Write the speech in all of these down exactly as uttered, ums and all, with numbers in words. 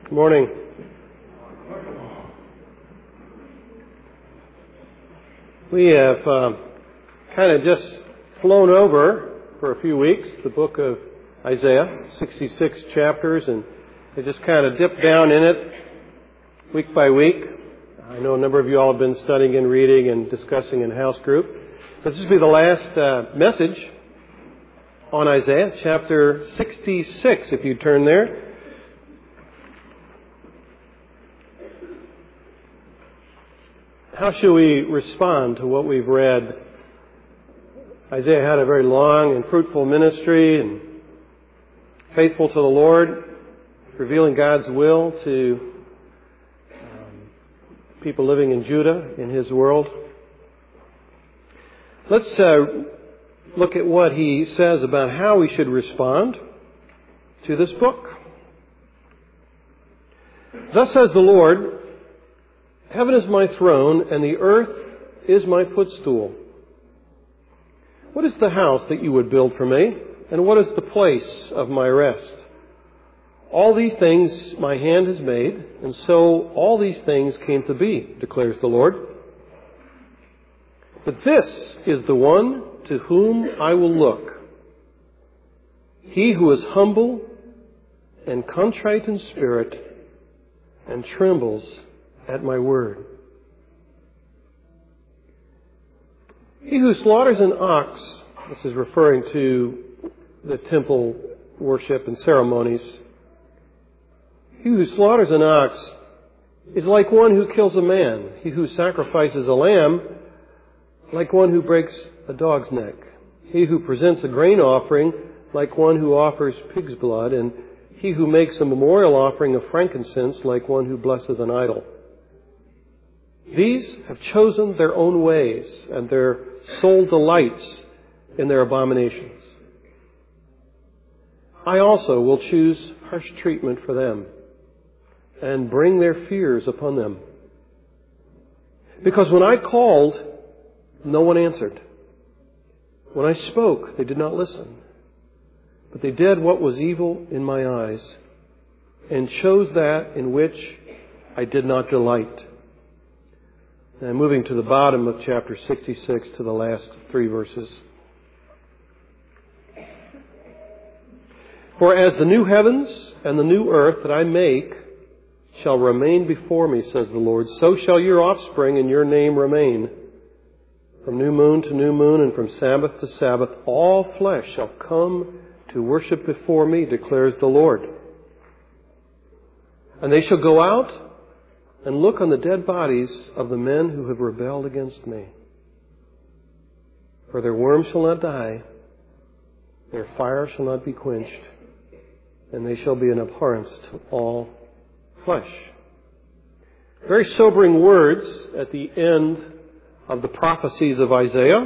Good morning. We have uh, kind of just flown over for a few weeks the book of Isaiah, sixty-six chapters, and we just kind of dipped down in it week by week. I know a number of you all have been studying and reading and discussing in house group. This will be the last uh, message on Isaiah, chapter sixty-six, if you turn there. How shall we respond to what we've read? Isaiah had a very long and fruitful ministry and faithful to the Lord, revealing God's will to um, people living in Judah, in His world. Let's uh, look at what he says about how we should respond to this book. Thus says the Lord, "Heaven is my throne, and the earth is my footstool. What is the house that you would build for me? And what is the place of my rest? All these things my hand has made, and so all these things came to be, declares the Lord. But this is the one to whom I will look, he who is humble and contrite in spirit and trembles at my word. He who slaughters an ox," this is referring to the temple worship and ceremonies, "he who slaughters an ox is like one who kills a man. He who sacrifices a lamb, like one who breaks a dog's neck. He who presents a grain offering, like one who offers pig's blood. And he who makes a memorial offering of frankincense, like one who blesses an idol. These have chosen their own ways, and their soul delights in their abominations. I also will choose harsh treatment for them, and bring their fears upon them. Because when I called, no one answered. When I spoke, they did not listen. But they did what was evil in my eyes, and chose that in which I did not delight." And moving to the bottom of chapter sixty-six, to the last three verses. "For as the new heavens and the new earth that I make shall remain before me, says the Lord, so shall your offspring and your name remain. From new moon to new moon and from Sabbath to Sabbath, all flesh shall come to worship before me, declares the Lord. And they shall go out and look on the dead bodies of the men who have rebelled against me. For their worm shall not die, their fire shall not be quenched, and they shall be an abhorrence to all flesh." Very sobering words at the end of the prophecies of Isaiah.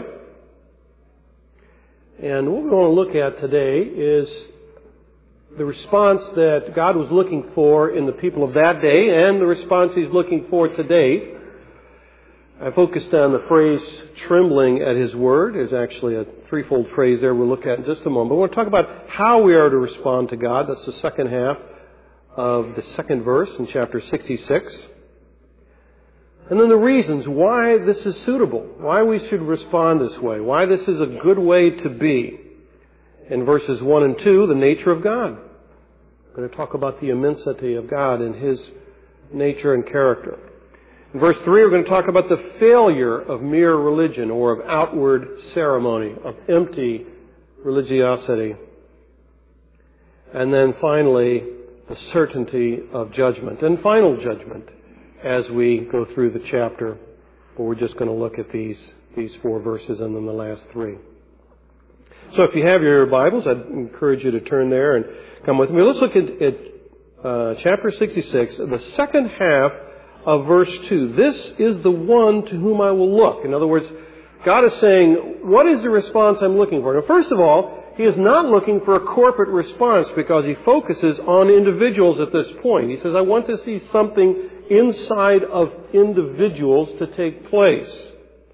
And what we want to look at today is the response that God was looking for in the people of that day, and the response He's looking for today. I focused on the phrase "trembling at His word." There's actually a threefold phrase there we'll look at in just a moment. But I want to talk about how we are to respond to God. That's the second half of the second verse in chapter sixty-six. And then the reasons why this is suitable, why we should respond this way, why this is a good way to be. In verses one and two, the nature of God. We're going to talk about the immensity of God and His nature and character. In verse three, we're going to talk about the failure of mere religion, or of outward ceremony, of empty religiosity. And then finally, the certainty of judgment, and final judgment as we go through the chapter. But we're just going to look at these, these four verses and then the last three. So if you have your Bibles, I'd encourage you to turn there and come with me. Let's look at, at uh, chapter sixty-six, the second half of verse two. "This is the one to whom I will look." In other words, God is saying, what is the response I'm looking for? Now, first of all, He is not looking for a corporate response, because He focuses on individuals at this point. He says, I want to see something inside of individuals to take place.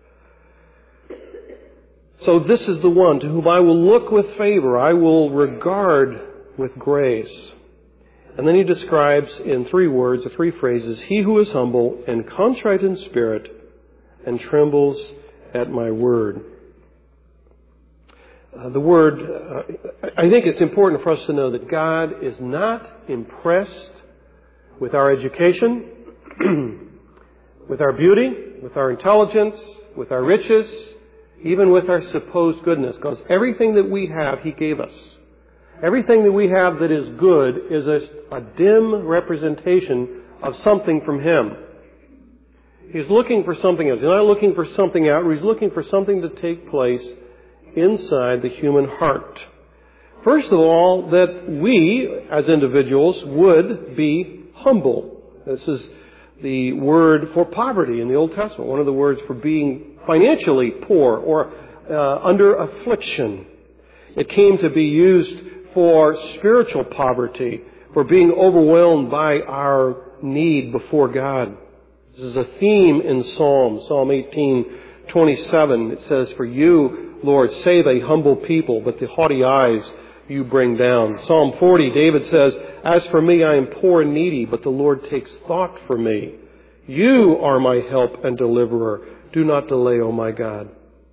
So this is the one to whom I will look with favor. I will regard with grace. And then he describes in three words, or three phrases, he who is humble and contrite in spirit and trembles at my word. Uh, the word, uh, I think it's important for us to know that God is not impressed with our education, with our beauty, with our intelligence, with our riches, even with our supposed goodness, because everything that we have, he gave us. Everything that we have that is good is a, a dim representation of something from him. He's looking for something else. He's not looking for something out. He's looking for something to take place inside the human heart. First of all, that we, as individuals, would be humble. This is the word for poverty in the Old Testament, one of the words for being financially poor or uh, under affliction. It came to be used for spiritual poverty, for being overwhelmed by our need before God. This is a theme in Psalm, Psalm eighteen twenty-seven. It says, "For you, Lord, save a humble people, but the haughty eyes you bring down." Psalm forty, David says, "As for me, I am poor and needy, but the Lord takes thought for me. You are my help and deliverer. Do not delay, O my God."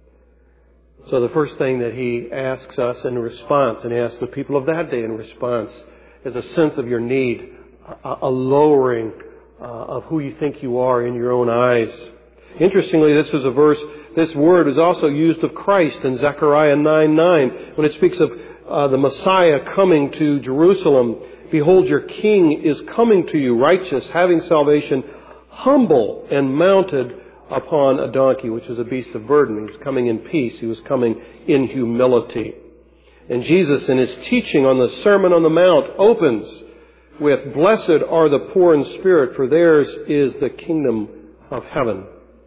So the first thing that he asks us in response, and he asks the people of that day in response, is a sense of your need, a, a lowering uh, of who you think you are in your own eyes. Interestingly, this was a verse, this word is also used of Christ in Zechariah nine nine, when it speaks of uh, the Messiah coming to Jerusalem. "Behold, your king is coming to you, righteous, having salvation, humble, and mounted upon a donkey," which is a beast of burden. He was coming in peace. He was coming in humility. And Jesus, in his teaching on the Sermon on the Mount, opens with, "Blessed are the poor in spirit, for theirs is the kingdom of heaven."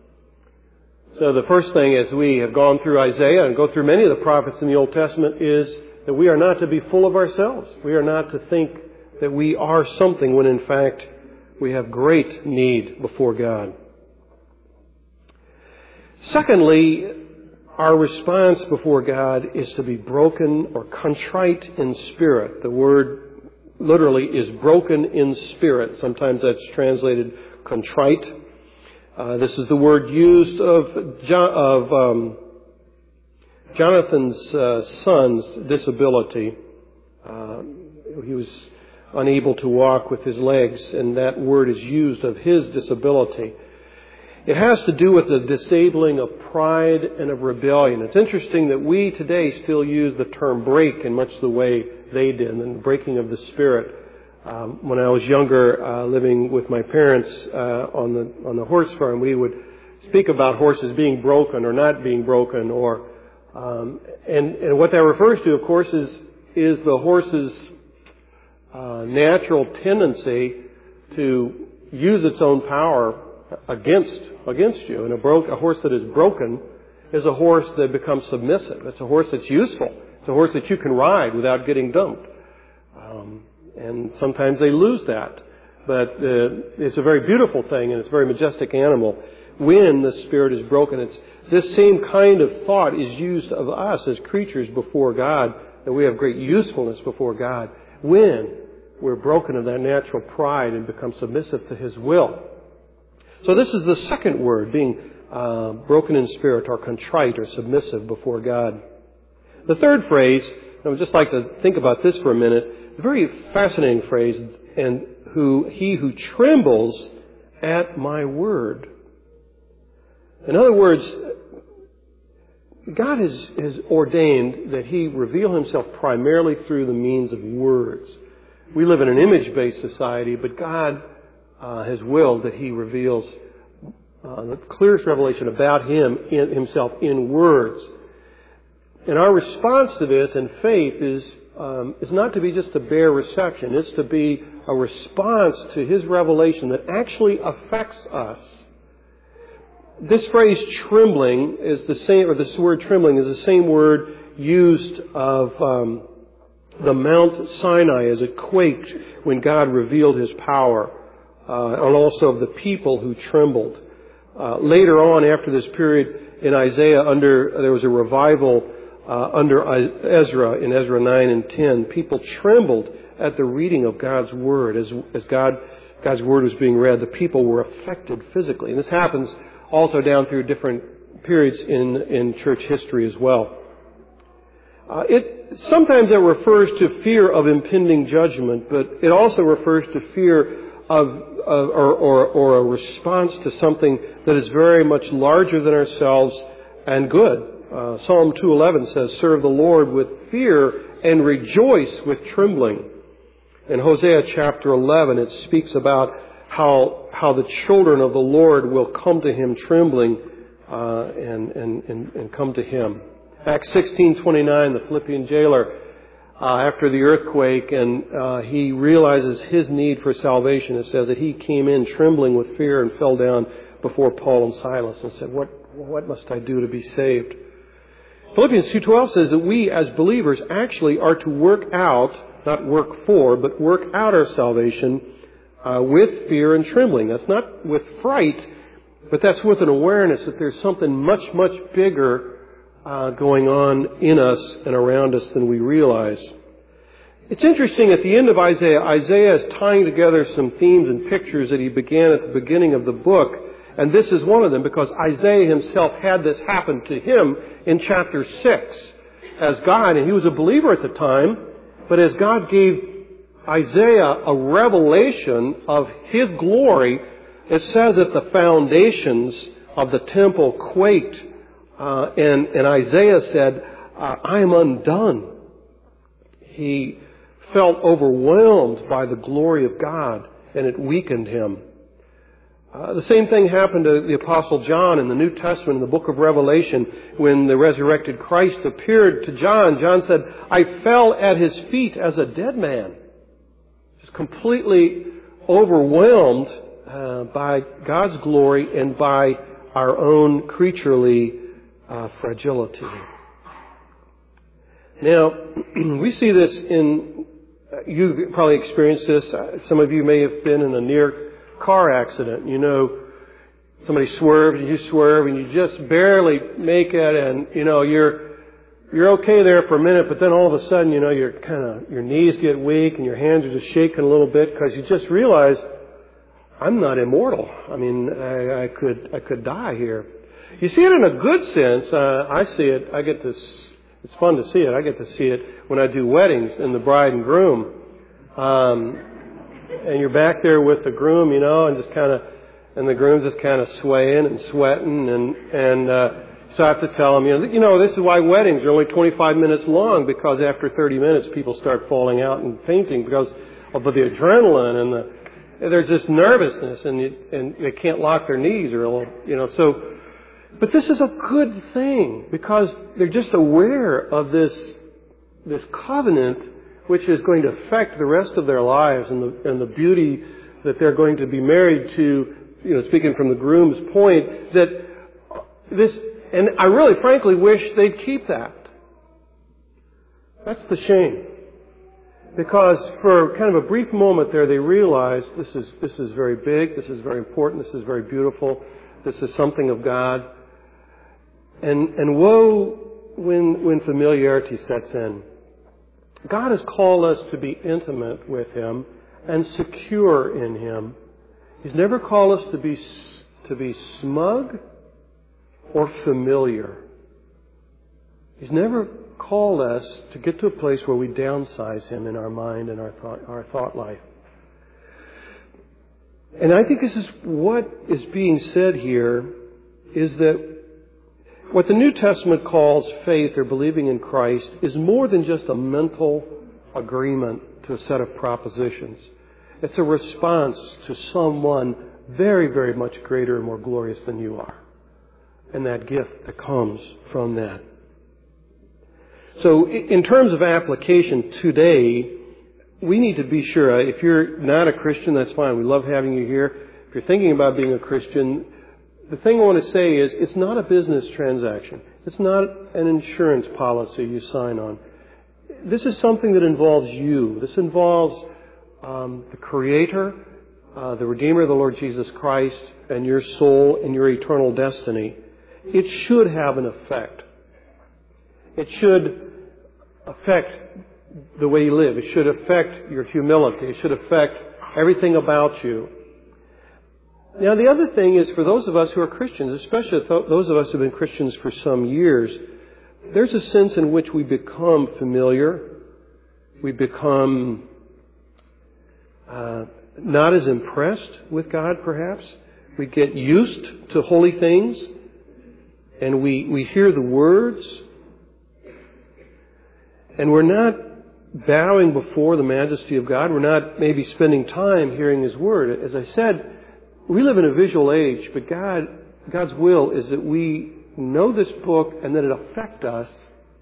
So the first thing, as we have gone through Isaiah and go through many of the prophets in the Old Testament, is that we are not to be full of ourselves. We are not to think that we are something when in fact we have great need before God. Secondly, our response before God is to be broken or contrite in spirit. The word literally is broken in spirit. Sometimes that's translated contrite. Uh, this is the word used of, jo- of um, Jonathan's uh, son's disability. Uh, he was unable to walk with his legs, and that word is used of his disability. It has to do with the disabling of pride and of rebellion. It's interesting that we today still use the term break in much the way they did, and the breaking of the spirit. Um, when I was younger, uh, living with my parents uh, on the on the horse farm, we would speak about horses being broken or not being broken, or um, and and what that refers to, of course, is is the horse's uh, natural tendency to use its own power against against you. And a broke a horse that is broken is a horse that becomes submissive. It's a horse that's useful. It's a horse that you can ride without getting dumped. Um, and sometimes they lose that. But uh, it's a very beautiful thing, and it's a very majestic animal when the spirit is broken. It's this same kind of thought is used of us as creatures before God, that we have great usefulness before God when we're broken of that natural pride and become submissive to His will. So this is the second word, being uh, broken in spirit or contrite or submissive before God. The third phrase, I would just like to think about this for a minute, a very fascinating phrase, and who he who trembles at my word. In other words, God has, has ordained that He reveal Himself primarily through the means of words. We live in an image-based society, but God uh, has willed that He reveals uh, the clearest revelation about Him in Himself in words. And our response to this in faith is um, is not to be just a bare reception. It's to be a response to His revelation that actually affects us. This phrase trembling is the same, or this word trembling is the same word used of um, the Mount Sinai as it quaked when God revealed His power, uh, and also of the people who trembled. Uh, later on, after this period in Isaiah, under there was a revival uh, under Ezra in Ezra nine and ten. People trembled at the reading of God's Word. As, as God, God's Word was being read, the people were affected physically. And this happens also down through different periods in, in church history as well. Uh, it, sometimes it refers to fear of impending judgment, but it also refers to fear of, of or, or, or a response to something that is very much larger than ourselves and good. Uh, Psalm two eleven says, "Serve the Lord with fear and rejoice with trembling." In Hosea chapter eleven, it speaks about how how the children of the Lord will come to Him trembling uh, and, and, and, and come to Him. Acts sixteen twenty-nine, the Philippian jailer, uh, after the earthquake, and uh, he realizes his need for salvation. It says that he came in trembling with fear and fell down before Paul and Silas and said, "What what must I do to be saved?" Philippians two twelve says that we as believers actually are to work out, not work for, but work out our salvation uh, with fear and trembling. That's not with fright, but that's with an awareness that there's something much, much bigger uh, going on in us and around us than we realize. It's interesting, at the end of Isaiah, Isaiah is tying together some themes and pictures that he began at the beginning of the book. And this is one of them, because Isaiah himself had this happen to him in chapter six. As God, and he was a believer at the time, but as God gave Isaiah a revelation of His glory, it says that the foundations of the temple quaked. Uh, and, and Isaiah said, uh, I am undone. He felt overwhelmed by the glory of God, and it weakened him. Uh, the same thing happened to the Apostle John in the New Testament, in the book of Revelation, when the resurrected Christ appeared to John. John said, I fell at His feet as a dead man. Just completely overwhelmed uh, by God's glory and by our own creaturely uh, fragility. Now, we see this in, uh, you've probably experienced this. Uh, some of you may have been in a near car accident. You know, somebody swerves and you swerve and you just barely make it, and you know you're you're okay there for a minute, but then all of a sudden, you know, you're kind of your knees get weak and your hands are just shaking a little bit because you just realize I'm not immortal. I mean, I, I could I could die here. You see it in a good sense. Uh, I see it. I get this. It's fun to see it. I get to see it when I do weddings and the bride and groom. Um, And you're back there with the groom, you know, and just kind of, and the groom's just kind of swaying and sweating, and and uh, so I have to tell him, you know, you know, this is why weddings are only twenty-five minutes long, because after thirty minutes, people start falling out and fainting because of the adrenaline and the there's this nervousness, and you, and they can't lock their knees, or you know, so. But this is a good thing because they're just aware of this this covenant, which is going to affect the rest of their lives, and the, and the beauty that they're going to be married to, you know, speaking from the groom's point, that this, and I really frankly wish they'd keep that. That's the shame. Because for kind of a brief moment there, they realize this is, this is very big, this is very important, this is very beautiful, this is something of God. And, and woe when, when familiarity sets in. God has called us to be intimate with Him and secure in Him. He's never called us to be to be smug or familiar. He's never called us to get to a place where we downsize Him in our mind and our thought, our thought life. And I think this is what is being said here, is that what the New Testament calls faith or believing in Christ is more than just a mental agreement to a set of propositions. It's a response to someone very, very much greater and more glorious than you are. And that gift that comes from that. So in terms of application today, we need to be sure, if you're not a Christian, that's fine. We love having you here. If you're thinking about being a Christian, the thing I want to say is it's not a business transaction. It's not an insurance policy you sign on. This is something that involves you. This involves um, the Creator, uh, the Redeemer, the Lord Jesus Christ, and your soul and your eternal destiny. It should have an effect. It should affect the way you live. It should affect your humility. It should affect everything about you. Now, the other thing is, for those of us who are Christians, especially those of us who have been Christians for some years, there's a sense in which we become familiar. We become uh, not as impressed with God, perhaps. We get used to holy things, and we, we hear the words, and we're not bowing before the majesty of God. We're not maybe spending time hearing His Word. As I said, we live in a visual age, but God, God's will is that we know this book and that it affect us.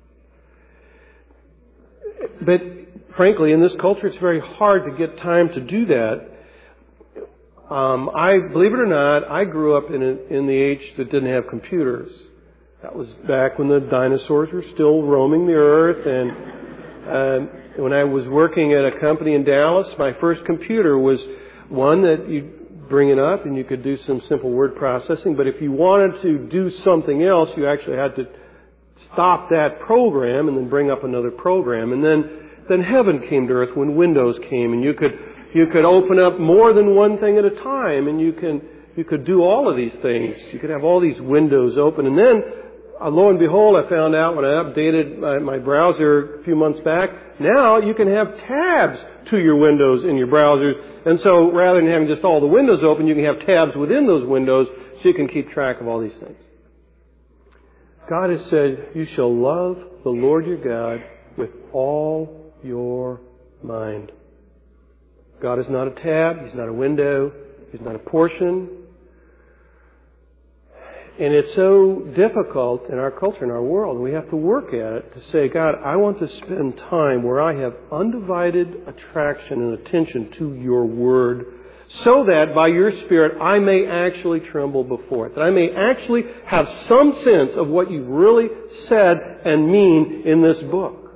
But frankly, in this culture, it's very hard to get time to do that. Um, I, believe it or not, I grew up in a, in the age that didn't have computers. That was back when the dinosaurs were still roaming the earth, and uh, when I was working at a company in Dallas, my first computer was one that you bring it up and you could do some simple word processing. But if you wanted to do something else, you actually had to stop that program and then bring up another program. And then, then heaven came to earth when Windows came, and you could you could open up more than one thing at a time, and you can you could do all of these things. You could have all these windows open. And then, uh, lo and behold, I found out when I updated my, my browser a few months back, now you can have tabs to your windows in your browsers. And so rather than having just all the windows open, you can have tabs within those windows so you can keep track of all these things. God has said, you shall love the Lord your God with all your mind. God is not a tab. He's not a window. He's not a portion. And it's so difficult in our culture, in our world, and we have to work at it to say, God, I want to spend time where I have undivided attraction and attention to your word, so that by your Spirit I may actually tremble before it, that I may actually have some sense of what you really said and mean in this book.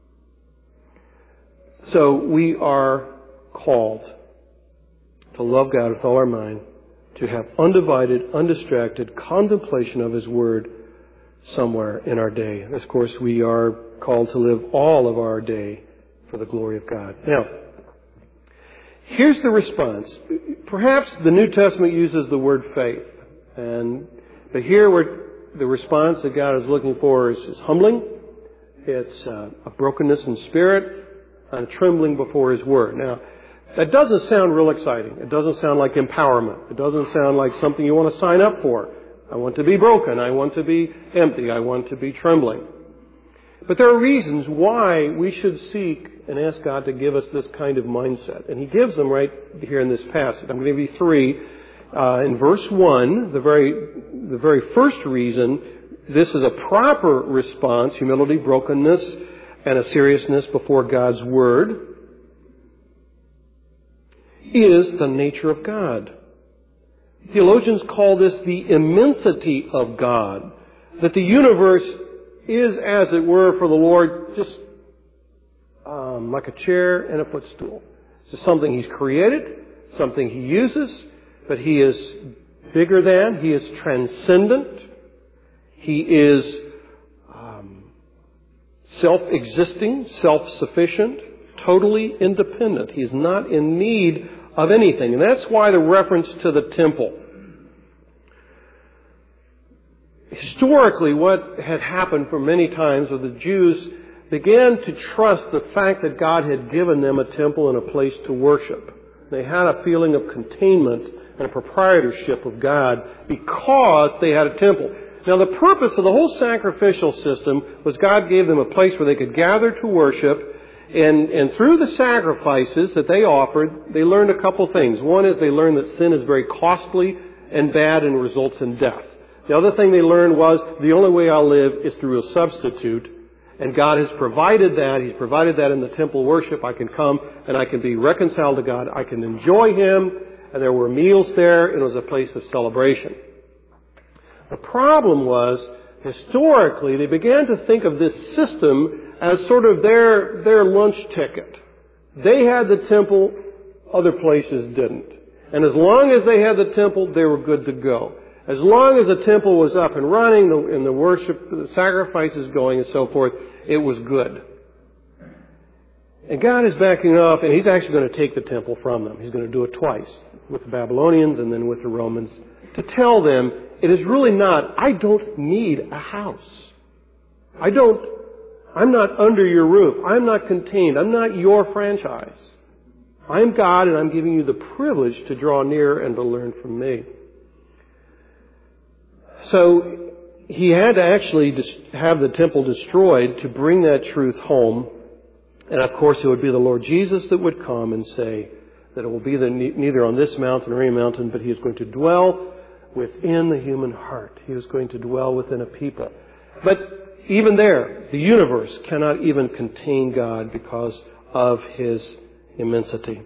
So we are called to love God with all our mind, to have undivided, undistracted contemplation of His Word somewhere in our day. And of course, we are called to live all of our day for the glory of God. Now, here's the response. Perhaps the New Testament uses the word faith, and but here we're, the response that God is looking for is, is humbling. It's uh, a brokenness in spirit and trembling before His Word. Now, that doesn't sound real exciting. It doesn't sound like empowerment. It doesn't sound like something you want to sign up for. I want to be broken. I want to be empty. I want to be trembling. But there are reasons why we should seek and ask God to give us this kind of mindset. And He gives them right here in this passage. I'm going to give you three. Uh, in verse one, the very, the very first reason, this is a proper response, humility, brokenness, and a seriousness before God's Word, is the nature of God. Theologians call this the immensity of God. That the universe is, as it were, for the Lord, just um, like a chair and a footstool. It's just something He's created, something He uses, but He is bigger than, He is transcendent, He is um, self-existing, self-sufficient, totally independent. He's not in need of anything. And that's why the reference to the temple. Historically, what had happened for many times was the Jews began to trust the fact that God had given them a temple and a place to worship. They had a feeling of containment and a proprietorship of God because they had a temple. Now, the purpose of the whole sacrificial system was God gave them a place where they could gather to worship. And, and through the sacrifices that they offered, they learned a couple things. One is they learned that sin is very costly and bad and results in death. The other thing they learned was the only way I'll live is through a substitute. And God has provided that. He's provided that in the temple worship. I can come and I can be reconciled to God. I can enjoy Him. And there were meals there. And it was a place of celebration. The problem was, historically, they began to think of this system as sort of their their lunch ticket. They had the temple, other places didn't. And as long as they had the temple, they were good to go. As long as the temple was up and running, and the worship, the sacrifices going and so forth, it was good. And God is backing off, and He's actually going to take the temple from them. He's going to do it twice, with the Babylonians and then with the Romans, to tell them it is really not, I don't need a house. I don't, I'm not under your roof. I'm not contained. I'm not your franchise. I'm God, and I'm giving you the privilege to draw near and to learn from me. So He had to actually have the temple destroyed to bring that truth home. And of course, it would be the Lord Jesus that would come and say that it will be the, neither on this mountain or any mountain, but He is going to dwell within the human heart. He is going to dwell within a people. But even there, the universe cannot even contain God because of His immensity.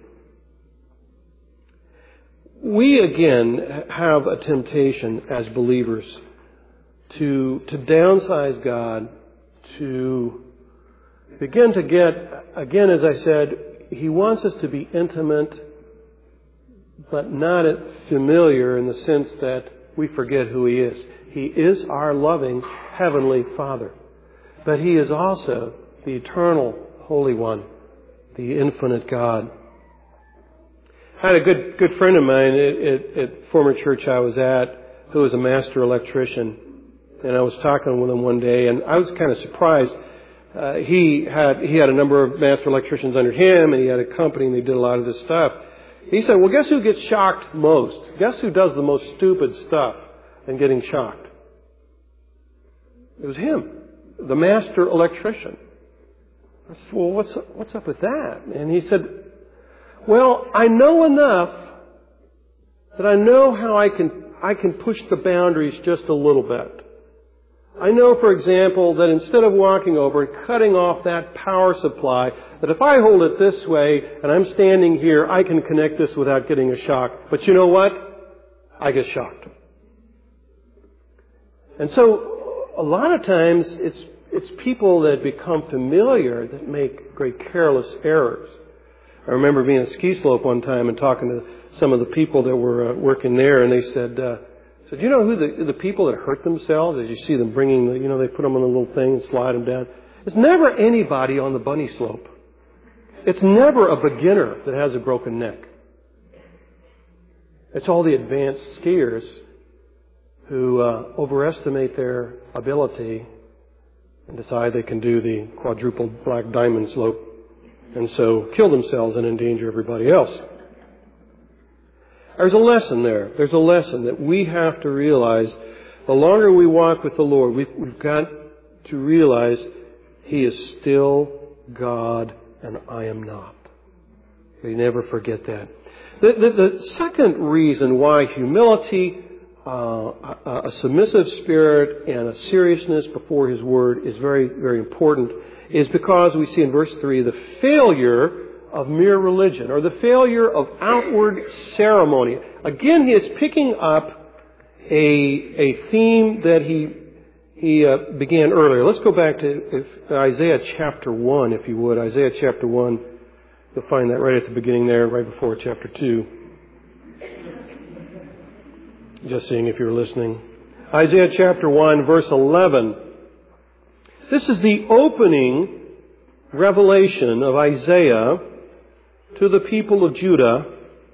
We again have a temptation as believers to, to downsize God, to begin to get, again, as I said, He wants us to be intimate, but not familiar in the sense that we forget who He is. He is our loving Heavenly Father. But He is also the eternal Holy One, the infinite God. I had a good good friend of mine at, at, at former church I was at who was a master electrician. And I was talking with him one day, and I was kind of surprised. Uh, he had he had a number of master electricians under him, and he had a company, and they did a lot of this stuff. He said, well, guess who gets shocked most? Guess who does the most stupid stuff in getting shocked? It was him, the master electrician. I said, well, what's what's up with that? And he said, well, I know enough that I know how I can I can push the boundaries just a little bit. I know, for example, that instead of walking over and cutting off that power supply, that if I hold it this way and I'm standing here, I can connect this without getting a shock. But you know what? I get shocked. And so a lot of times it's it's people that become familiar that make great careless errors. I remember being at ski slope one time and talking to some of the people that were uh, working there, and they said, uh, So do you know who the, the people that hurt themselves, as you see them bringing, the, you know, they put them on a little thing and slide them down? It's never anybody on the bunny slope. It's never a beginner that has a broken neck. It's all the advanced skiers who uh, overestimate their ability and decide they can do the quadruple black diamond slope, and so kill themselves and endanger everybody else. There's a lesson there. There's a lesson that we have to realize. The longer we walk with the Lord, we've, we've got to realize He is still God and I am not. We never forget that. The, the, the second reason why humility, uh, a, a submissive spirit, and a seriousness before His Word is very, very important is because we see in verse three the failure of mere religion, or the failure of outward ceremony. Again, he is picking up a a theme that he he uh, began earlier. Let's go back to Isaiah chapter one, if you would. Isaiah chapter one. You'll find that right at the beginning there, right before chapter two. Just seeing if you're listening. Isaiah chapter one, verse eleven. This is the opening revelation of Isaiah to the people of Judah.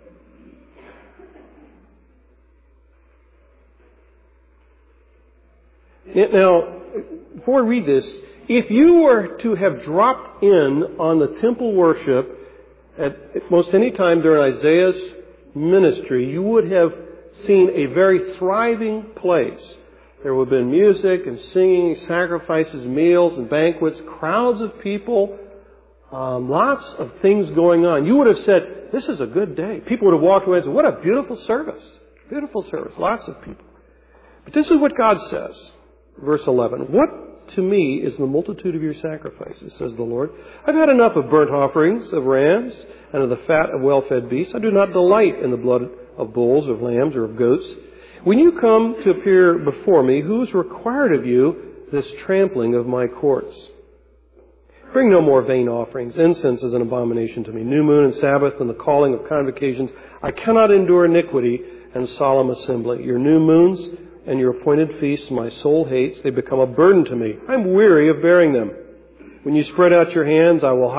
Now, before I read this, if you were to have dropped in on the temple worship at most any time during Isaiah's ministry, you would have seen a very thriving place. There would have been music and singing, sacrifices, meals and banquets, crowds of people, um, lots of things going on. You would have said, this is a good day. People would have walked away and said, what a beautiful service. Beautiful service. Lots of people. But this is what God says. Verse eleven. What to me is the multitude of your sacrifices, says the Lord. I've had enough of burnt offerings of rams and of the fat of well-fed beasts. I do not delight in the blood of bulls, of lambs, or of goats. When you come to appear before me, who has required of you this trampling of my courts? Bring no more vain offerings. Incense is an abomination to me. New moon and Sabbath and the calling of convocations. I cannot endure iniquity and solemn assembly. Your new moons and your appointed feasts my soul hates. They become a burden to me. I'm weary of bearing them. When you spread out your hands, I will hide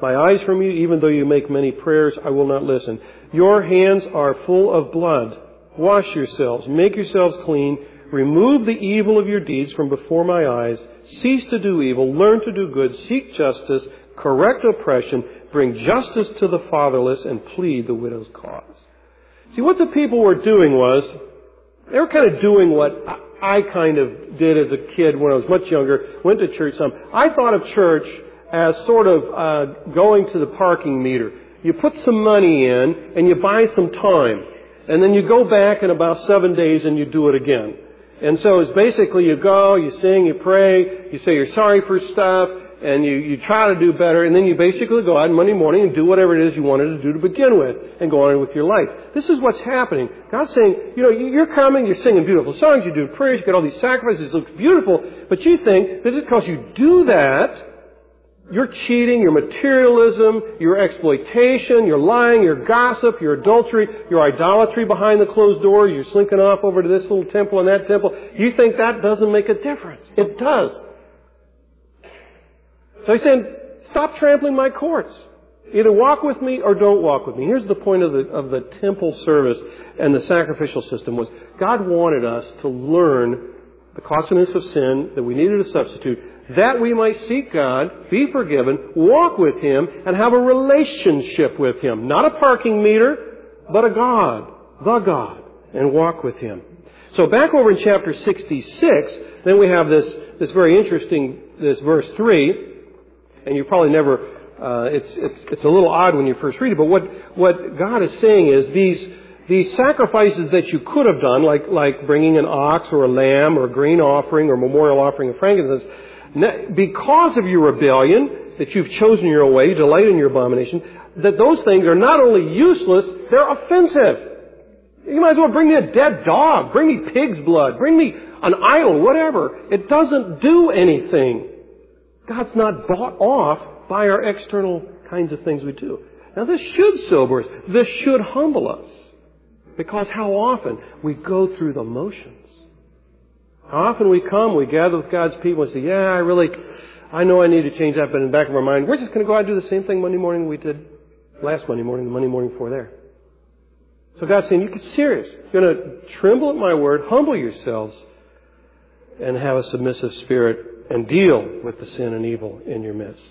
my eyes from you. Even though you make many prayers, I will not listen. Your hands are full of blood. Wash yourselves. Make yourselves clean. Remove the evil of your deeds from before my eyes. Cease to do evil. Learn to do good. Seek justice. Correct oppression. Bring justice to the fatherless and plead the widow's cause. See, what the people were doing was, they were kind of doing what I kind of did as a kid when I was much younger, went to church some. I thought of church as sort of uh, going to the parking meter. You put some money in and you buy some time. And then you go back in about seven days and you do it again. And so it's basically you go, you sing, you pray, you say you're sorry for stuff, and you, you try to do better, and then you basically go out on Monday morning and do whatever it is you wanted to do to begin with, and go on with your life. This is what's happening. God's saying, you know, you're coming, you're singing beautiful songs, you do prayers, you get all these sacrifices, it looks beautiful, but you think that just because you do that, your cheating, your materialism, your exploitation, your lying, your gossip, your adultery, your idolatry behind the closed door, you're slinking off over to this little temple and that temple, you think that doesn't make a difference. It does. So he's saying, stop trampling my courts. Either walk with me or don't walk with me. Here's the point of the, of the temple service and the sacrificial system was God wanted us to learn the costliness of sin, that we needed a substitute, that we might seek God, be forgiven, walk with Him, and have a relationship with Him. Not a parking meter, but a God, the God, and walk with Him. So back over in chapter sixty-six, then we have this, this very interesting, this verse three, and you probably never, uh, it's, it's, it's a little odd when you first read it, but what, what God is saying is these, these sacrifices that you could have done, like, like bringing an ox or a lamb or a grain offering or memorial offering of frankincense, because of your rebellion, that you've chosen your way, delight in your abomination, that those things are not only useless, they're offensive. You might as well bring me a dead dog, bring me pig's blood, bring me an idol, whatever. It doesn't do anything. God's not bought off by our external kinds of things we do. Now this should sober us. This should humble us. Because how often we go through the motions. How often we come, we gather with God's people and say, yeah, I really, I know I need to change that, but in the back of our mind, we're just going to go out and do the same thing Monday morning we did last Monday morning, the Monday morning before there. So God's saying, you get serious. You're going to tremble at my word, humble yourselves, and have a submissive spirit, and deal with the sin and evil in your midst.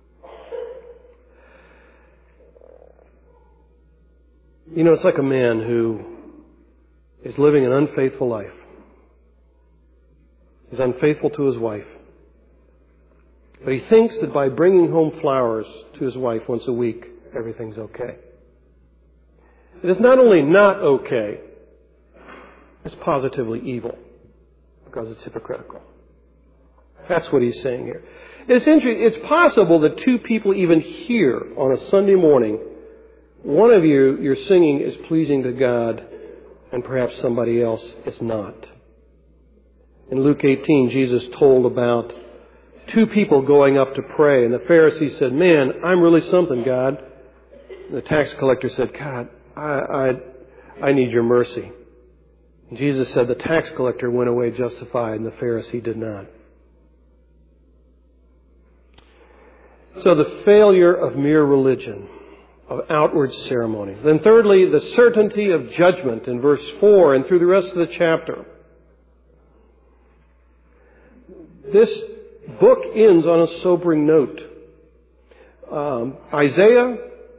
You know, it's like a man who is living an unfaithful life. He's unfaithful to his wife. But he thinks that by bringing home flowers to his wife once a week, everything's okay. It is not only not okay, it's positively evil because it's hypocritical. That's what he's saying here. It's interesting. It's possible that two people even here on a Sunday morning, one of you, your singing is pleasing to God, and perhaps somebody else is not. In Luke eighteen, Jesus told about two people going up to pray, and the Pharisee said, man, I'm really something, God. And the tax collector said, God, I, I, I need your mercy. And Jesus said the tax collector went away justified, and the Pharisee did not. So the failure of mere religion, of outward ceremony. Then thirdly, the certainty of judgment in verse four and through the rest of the chapter. This book ends on a sobering note. Um, Isaiah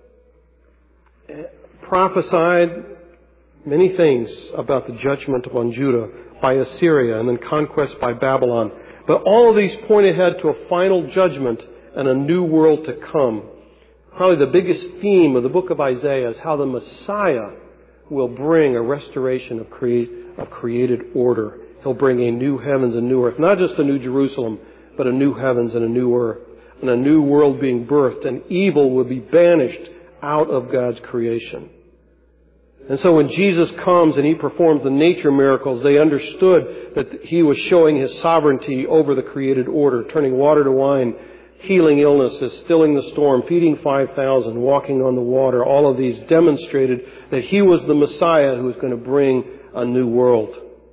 prophesied many things about the judgment upon Judah by Assyria and then conquest by Babylon. But all of these point ahead to a final judgment and a new world to come. Probably the biggest theme of the book of Isaiah is how the Messiah will bring a restoration of, create, of created order. He'll bring a new heavens and new earth. Not just a new Jerusalem, but a new heavens and a new earth. And a new world being birthed. And evil will be banished out of God's creation. And so when Jesus comes and He performs the nature miracles, they understood that He was showing His sovereignty over the created order, turning water to wine, healing illnesses, stilling the storm, feeding five thousand, walking on the water. All of these demonstrated that He was the Messiah who was going to bring a new world.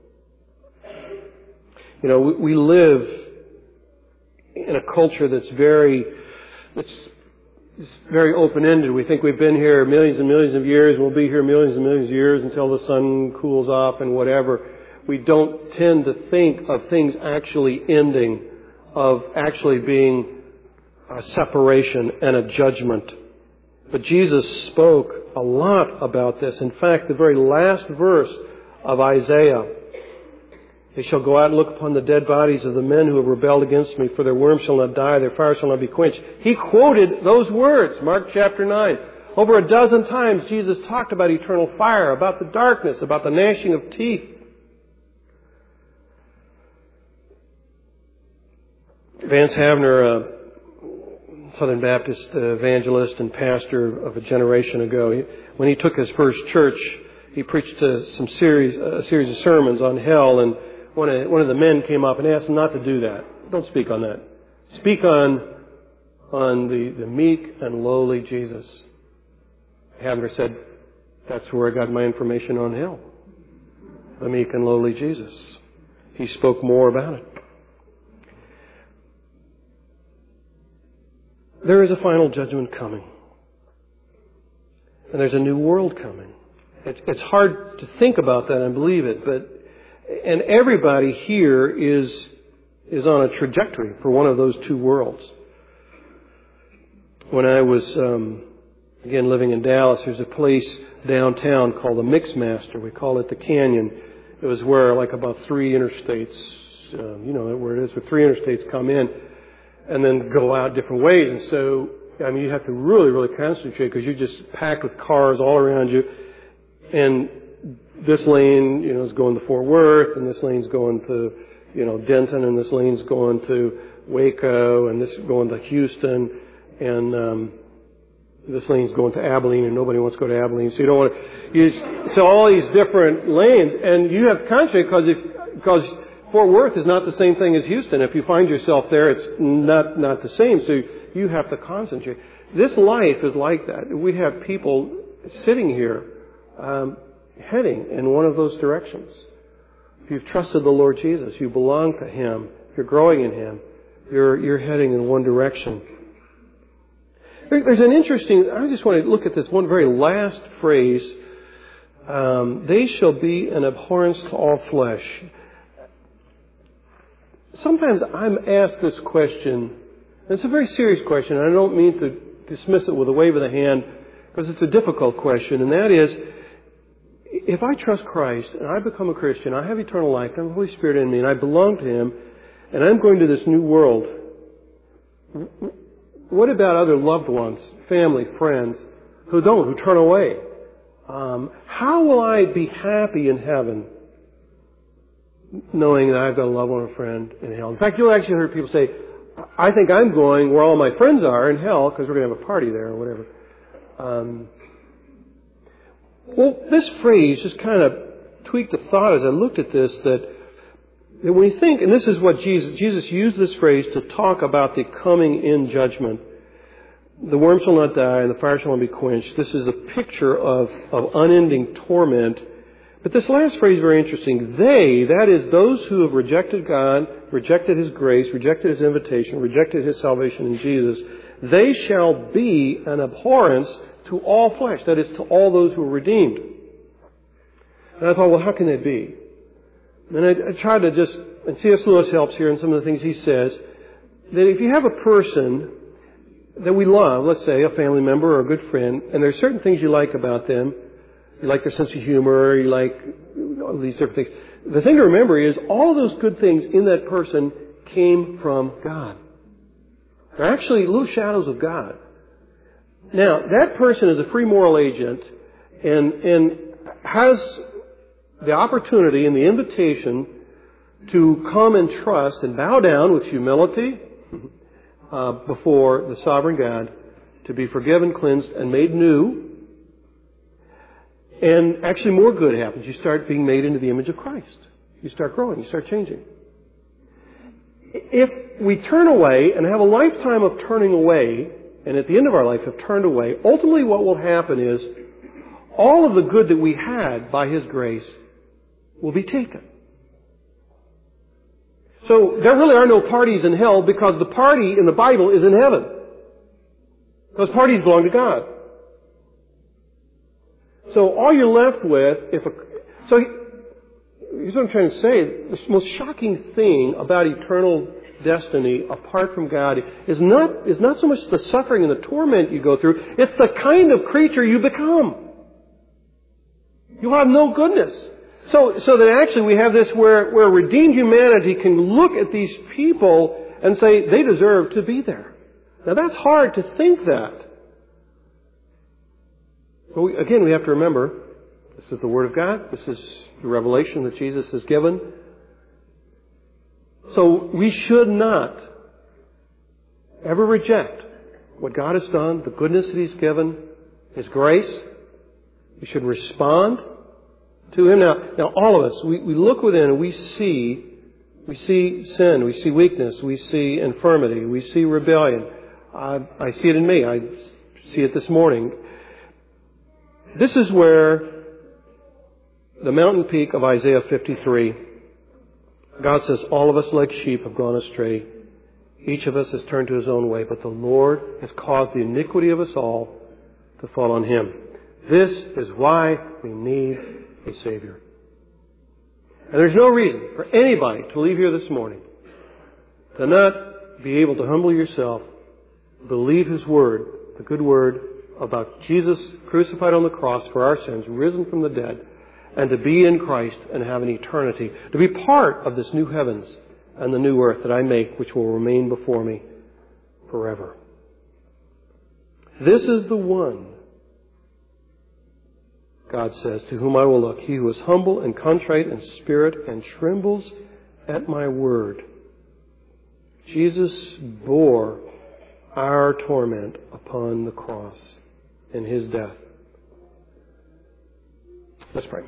You know, we live in a culture that's very, it's it's very open-ended. We think we've been here millions and millions of years. We'll be here millions and millions of years until the sun cools off and whatever. We don't tend to think of things actually ending, of actually being a separation and a judgment. But Jesus spoke a lot about this. In fact, the very last verse of Isaiah, they shall go out and look upon the dead bodies of the men who have rebelled against me, for their worm shall not die, their fire shall not be quenched. He quoted those words, Mark chapter nine. Over a dozen times, Jesus talked about eternal fire, about the darkness, about the gnashing of teeth. Vance Havner, a Southern Baptist evangelist and pastor of a generation ago, he, when he took his first church, he preached a, some series, a series of sermons on hell, and one of, one of the men came up and asked him not to do that. Don't speak on that. Speak on, on the, the meek and lowly Jesus. Havner said, that's where I got my information on hell. The meek and lowly Jesus. He spoke more about it. There is a final judgment coming. And there's a new world coming. It's, it's hard to think about that and believe it, but, and everybody here is, is on a trajectory for one of those two worlds. When I was, um, again, living in Dallas, there's a place downtown called the Mixmaster. We call it the Canyon. It was where like about three interstates, uh, you know where it is, where three interstates come in and then go out different ways. And so, I mean, you have to really, really concentrate because you're just packed with cars all around you. And this lane, you know, is going to Fort Worth, and this lane's going to, you know, Denton, and this lane's going to Waco, and this is going to Houston, and um, this lane's going to Abilene, and nobody wants to go to Abilene, so you don't want to. You, so all these different lanes, and you have to concentrate because if because Fort Worth is not the same thing as Houston. If you find yourself there, it's not not the same. So you have to concentrate. This life is like that. We have people sitting here um, heading in one of those directions. If you've trusted the Lord Jesus, you belong to Him. If you're growing in Him, you're you're heading in one direction. There, there's an interesting. I just want to look at this one very last phrase. Um, they shall be an abhorrence to all flesh. Sometimes I'm asked this question, and it's a very serious question, and I don't mean to dismiss it with a wave of the hand, because it's a difficult question, and that is, if I trust Christ, and I become a Christian, I have eternal life, I have the Holy Spirit in me, and I belong to Him, and I'm going to this new world, what about other loved ones, family, friends, who don't, who turn away? Um, how will I be happy in heaven knowing that I've got a loved one or a friend in hell? In fact, you'll actually hear people say, I think I'm going where all my friends are in hell because we're going to have a party there or whatever. Um, well, this phrase just kind of tweaked the thought as I looked at this that, that when you think, and this is what Jesus, Jesus used this phrase to talk about the coming in judgment. The worm shall not die and the fire shall not be quenched. This is a picture of, of unending torment. But this last phrase is very interesting. They, that is those who have rejected God, rejected His grace, rejected His invitation, rejected His salvation in Jesus, they shall be an abhorrence to all flesh. That is, to all those who are redeemed. And I thought, well, how can that be? And I, I tried to just, and C S Lewis helps here in some of the things he says, that if you have a person that we love, let's say a family member or a good friend, and there are certain things you like about them, you like their sense of humor, you like all these different things. The thing to remember is all those good things in that person came from God. They're actually little shadows of God. Now, that person is a free moral agent and, and has the opportunity and the invitation to come and trust and bow down with humility uh, before the sovereign God, to be forgiven, cleansed, and made new. And actually more good happens. You start being made into the image of Christ. You start growing. You start changing. If we turn away and have a lifetime of turning away, and at the end of our life have turned away, ultimately what will happen is all of the good that we had by His grace will be taken. So there really are no parties in hell because the party in the Bible is in heaven. Those parties belong to God. So all you're left with, if a, so here's what I'm trying to say. The most shocking thing about eternal destiny apart from God is not, is not so much the suffering and the torment you go through, it's the kind of creature you become. You'll have no goodness. So, so that actually we have this where, where redeemed humanity can look at these people and say they deserve to be there. Now that's hard to think that. But we, again, we have to remember, this is the Word of God. This is the revelation that Jesus has given. So we should not ever reject what God has done, the goodness that He's given, His grace. We should respond to Him. Now, now all of us, we, we look within and we see, we see sin, we see weakness, we see infirmity, we see rebellion. I, I see it in me. I see it this morning. This is where the mountain peak of Isaiah fifty-three, God says, all of us like sheep have gone astray. Each of us has turned to his own way, but the Lord has caused the iniquity of us all to fall on Him. This is why we need a Savior. And there's no reason for anybody to leave here this morning to not be able to humble yourself, believe His Word, the good Word about Jesus crucified on the cross for our sins, risen from the dead, and to be in Christ and have an eternity, to be part of this new heavens and the new earth that I make, which will remain before me forever. This is the one, God says, to whom I will look, he who is humble and contrite in spirit and trembles at my word. Jesus bore our torment upon the cross in His death. Let's pray.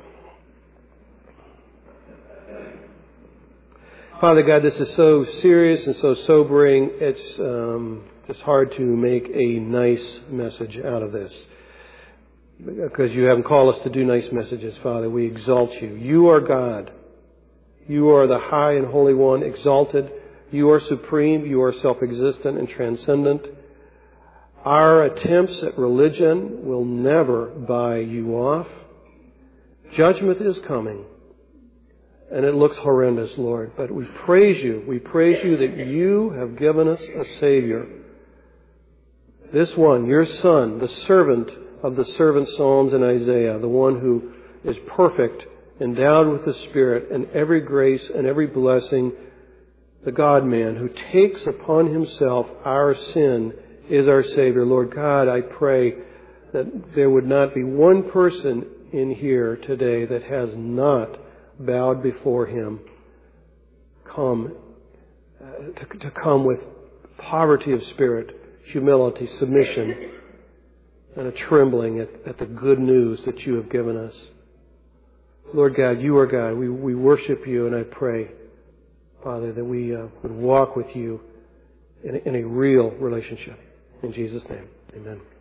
Father God, this is so serious and so sobering. It's um, just hard to make a nice message out of this. Because you haven't called us to do nice messages, Father. We exalt you. You are God. You are the high and holy one, exalted. You are supreme. You are self-existent and transcendent. Our attempts at religion will never buy you off. Judgment is coming. And it looks horrendous, Lord. But we praise you. We praise you that you have given us a Savior. This one, your Son, the servant of the servant Psalms in Isaiah, the one who is perfect, endowed with the Spirit and every grace and every blessing, the God-man who takes upon Himself our sin, is our Savior. Lord God, I pray that there would not be one person in here today that has not bowed before Him. Come, uh, to, to come with poverty of spirit, humility, submission, and a trembling at, at the good news that you have given us. Lord God, you are God. We, we worship you, and I pray, Father, that we uh, would walk with you in a, in a real relationship. In Jesus' name, amen.